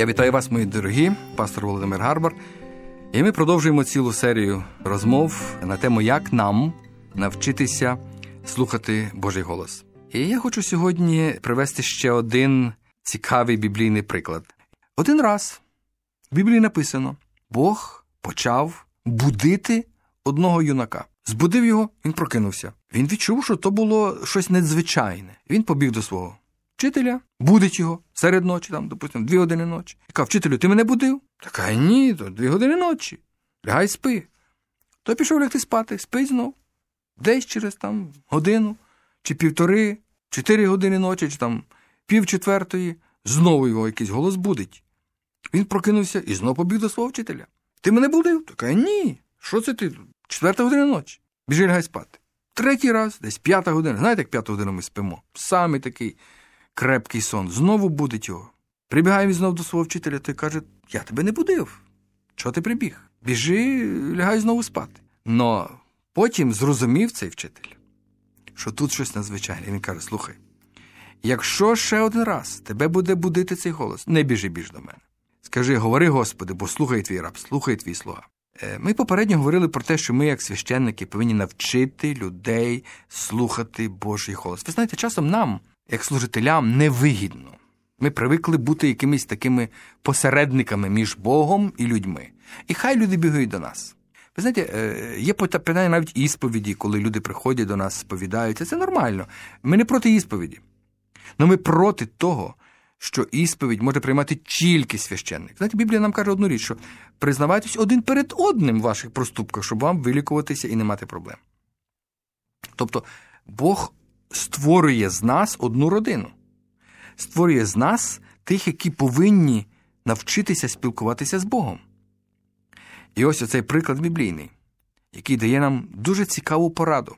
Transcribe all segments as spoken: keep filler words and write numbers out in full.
Я вітаю вас, мої дорогі, пастор Володимир Гарбар. І ми продовжуємо цілу серію розмов на тему, як нам навчитися слухати Божий голос. І я хочу сьогодні привести ще один цікавий біблійний приклад. Один раз в Біблії написано, Бог почав будити одного юнака. Збудив його, він прокинувся. Він відчув, що то було щось надзвичайне. Він побіг до свого вчителя, будить його серед ночі, там, допустимо, дві години ночі. І каже: вчителю, ти мене будив? Така: ні, то дві години ночі. Лягай, спи. То пішов лягти спати, спить знов. Десь через там годину, чи півтори, чотири години ночі, чи там пів четвертої, знову його якийсь голос будить. Він прокинувся і знову побіг до свого вчителя. Ти мене будив? Така: ні. Що це ти? Четверта година ночі. Біжи, лягай спати. Третій раз, десь п'ята година. Знаєте, як п'яту годину ми спимо? Саме такий крепкий сон. Знову будить його. Прибігає він знову до свого вчителя, той каже: я тебе не будив. Чого ти прибіг? Біжи, лягай знову спати. Но потім зрозумів цей вчитель, що тут щось надзвичайне. Він каже: слухай, якщо ще один раз тебе буде будити цей голос, не біжи більш до мене. Скажи: говори, Господи, бо слухай твій раб, слухай твій слуга. Ми попередньо говорили про те, що ми, як священники, повинні навчити людей слухати Божий голос. Ви знаєте, часом нам, як служителям, невигідно. Ми привикли бути якимись такими посередниками між Богом і людьми. І хай люди бігають до нас. Ви знаєте, є питання навіть ісповіді, коли люди приходять до нас, сповідаються. Це нормально. Ми не проти ісповіді. Але ми проти того, що ісповідь може приймати тільки священник. Знаєте, Біблія нам каже одну річ, що признавайтесь один перед одним в ваших проступках, щоб вам вилікуватися і не мати проблем. Тобто, Бог створює з нас одну родину. Створює з нас тих, які повинні навчитися спілкуватися з Богом. І ось оцей приклад біблійний, який дає нам дуже цікаву пораду.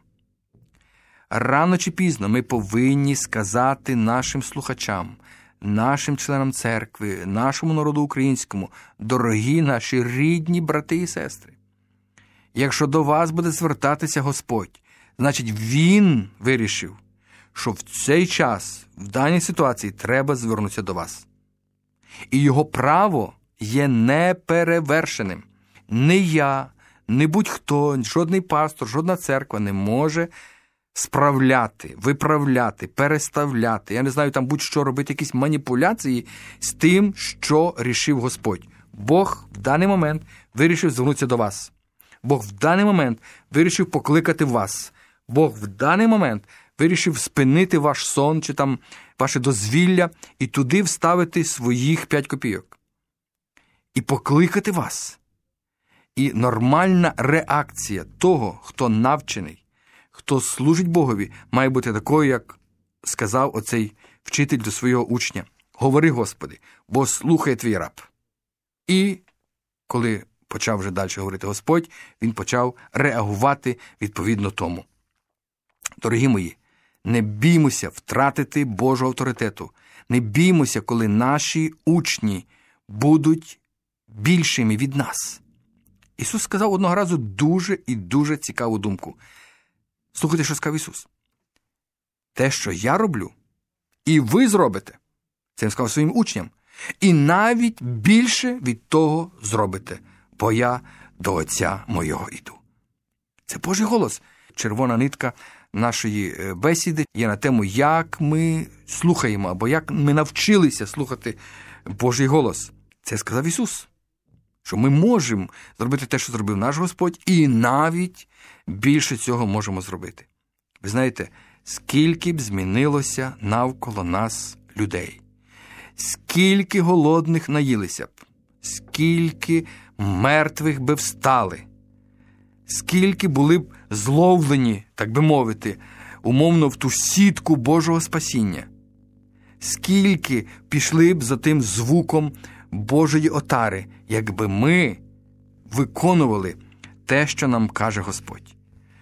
Рано чи пізно ми повинні сказати нашим слухачам, нашим членам церкви, нашому народу українському: дорогі наші рідні брати і сестри, якщо до вас буде звертатися Господь, значить Він вирішив, що в цей час, в даній ситуації, треба звернутися до вас. І його право є неперевершеним. Не я, не будь-хто, жодний пастор, жодна церква не може справляти, виправляти, переставляти, я не знаю, там будь-що робити, якісь маніпуляції з тим, що рішив Господь. Бог в даний момент вирішив звернутися до вас. Бог в даний момент вирішив покликати вас. Бог в даний момент вирішив спинити ваш сон чи там ваше дозвілля і туди вставити своїх п'ять копійок. І покликати вас. І нормальна реакція того, хто навчений, хто служить Богові, має бути такою, як сказав оцей вчитель до свого учня: говори, Господи, бо слухає твій раб. І коли почав вже далі говорити Господь, він почав реагувати відповідно тому. Дорогі мої, не біймося втратити Божого авторитету. Не біймося, коли наші учні будуть більшими від нас. Ісус сказав одного разу дуже і дуже цікаву думку. Слухайте, що сказав Ісус. Те, що я роблю, і ви зробите. Це Він сказав своїм учням. І навіть більше від того зробите, бо я до Отця мого йду. Це Божий голос. Червона нитка нашої бесіди є на тему, як ми слухаємо, або як ми навчилися слухати Божий голос. Це сказав Ісус. Що ми можемо зробити те, що зробив наш Господь, і навіть більше цього можемо зробити. Ви знаєте, скільки б змінилося навколо нас людей, скільки голодних наїлися б, скільки мертвих би встали, скільки були б зловлені, так би мовити, умовно в ту сітку Божого спасіння, скільки пішли б за тим звуком Божої отари, якби ми виконували те, що нам каже Господь.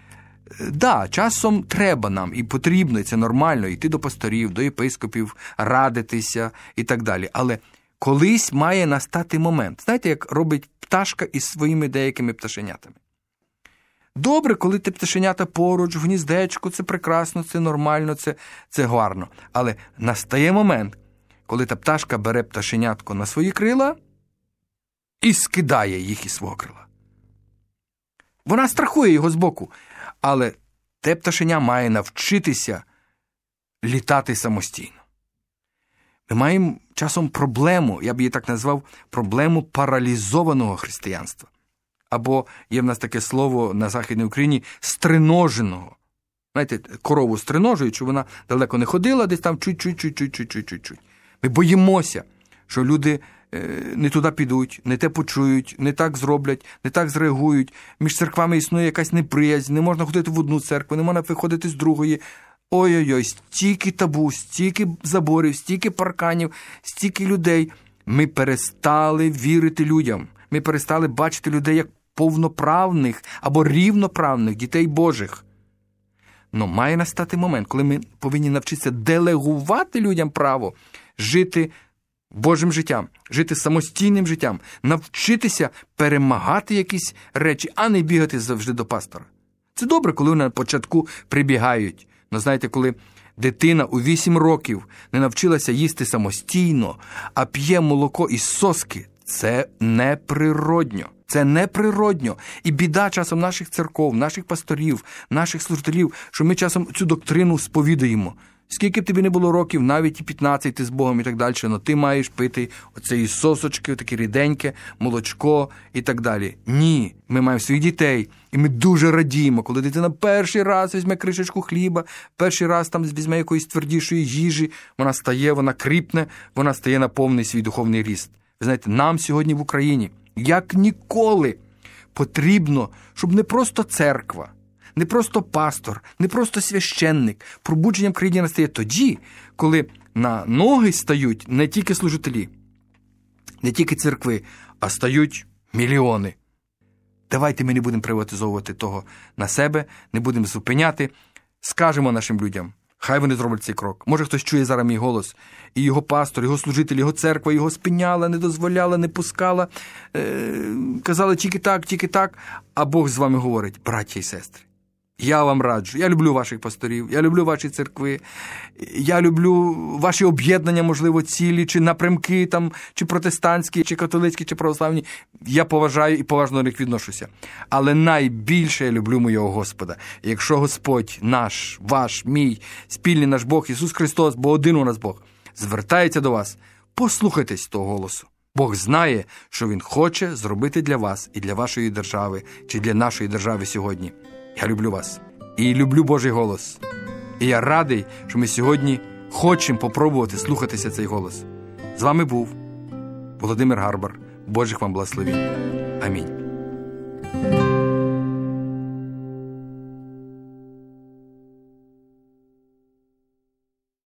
Да, часом треба нам і потрібно, і це нормально, йти до пасторів, до єпископів, радитися і так далі. Але колись має настати момент. Знаєте, як робить пташка із своїми деякими пташенятами? Добре, коли ти пташенята поруч, в гніздечку, це прекрасно, це нормально, це, це гарно. Але настає момент, коли та пташка бере пташенятко на свої крила і скидає їх із свого крила. Вона страхує його збоку, але те пташеня має навчитися літати самостійно. Ми маємо часом проблему, я б її так назвав, проблему паралізованого християнства. Або є в нас таке слово на Західній Україні «стриноженого». Знаєте, корову стриножують, що вона далеко не ходила, десь там чуть-чуть-чуть-чуть-чуть-чуть-чуть. Ми боїмося, що люди не туди підуть, не те почують, не так зроблять, не так зреагують. Між церквами існує якась неприязнь, не можна ходити в одну церкву, не можна виходити з другої. Ой-ой-ой, стільки табу, стільки заборів, стільки парканів, стільки людей. Ми перестали вірити людям. Ми перестали бачити людей як повноправних або рівноправних дітей Божих. Но має настати момент, коли ми повинні навчитися делегувати людям право жити Божим життям, жити самостійним життям, навчитися перемагати якісь речі, а не бігати завжди до пастора. Це добре, коли вони на початку прибігають. Но знаєте, коли дитина у вісім років не навчилася їсти самостійно, а п'є молоко із соски, це неприродньо. Це неприродньо. І біда часом наших церков, наших пасторів, наших служителів, що ми часом цю доктрину сповідуємо. Скільки б тобі не було років, навіть і п'ятнадцять ти з Богом і так далі, але ти маєш пити оцеї сосочки, таке ріденьке, молочко і так далі. Ні, ми маємо своїх дітей, і ми дуже радіємо, коли дитина перший раз візьме кришечку хліба, перший раз там візьме якоїсь твердішої їжі, вона стає, вона кріпне, вона стає на повний свій духовний ріст. Ви знаєте, нам сьогодні в Україні, як ніколи, потрібно, щоб не просто церква, не просто пастор, не просто священник. Пробудження в країні настає тоді, коли на ноги стають не тільки служителі, не тільки церкви, а стають мільйони. Давайте ми не будемо приватизовувати того на себе, не будемо зупиняти. Скажемо нашим людям, хай вони зроблять цей крок. Може, хтось чує зараз мій голос, і його пастор, його служитель, його церква його спиняла, не дозволяла, не пускала, е- казали тільки так, тільки так, а Бог з вами говорить, браття і сестри. Я вам раджу, я люблю ваших пасторів, я люблю ваші церкви, я люблю ваші об'єднання, можливо, цілі, чи напрямки, там, чи протестантські, чи католицькі, чи православні. Я поважаю і поважно до них відношуся. Але найбільше я люблю моєго Господа. І якщо Господь наш, ваш, мій, спільний наш Бог, Ісус Христос, бо один у нас Бог, звертається до вас, послухайтесь того голосу. Бог знає, що Він хоче зробити для вас і для вашої держави, чи для нашої держави сьогодні. Я люблю вас. І люблю Божий голос. І я радий, що ми сьогодні хочемо попробувати слухатися цей голос. З вами був Володимир Гарбар. Божих вам благословень. Амінь.